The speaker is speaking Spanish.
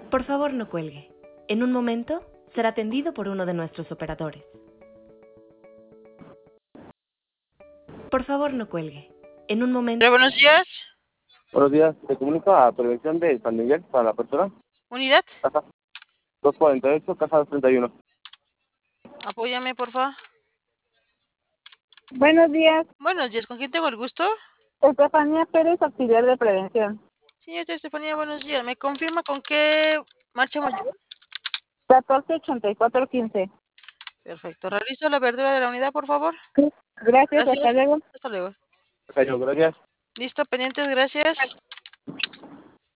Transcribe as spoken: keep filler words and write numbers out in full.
Por favor, no cuelgue. En un momento será atendido por uno de nuestros operadores. Por favor, no cuelgue. En un momento... Hola, buenos días. Buenos días, te comunico a Prevención de San Miguel para la apertura. Unidad, Casa doscientos cuarenta y ocho, casa doscientos treinta y uno. apóyame, por favor. Buenos días, Buenos días, ¿con quién tengo el gusto? Estefanía Pérez, auxiliar de prevención. Señorita Estefanía, buenos días. ¿Me confirma con qué marcha? catorce ochenta y cuatro quince. Perfecto. Realizo la apertura de la unidad, por favor. Gracias, hasta Gracias. luego. Hasta luego. Gracias. Listo, pendientes, gracias.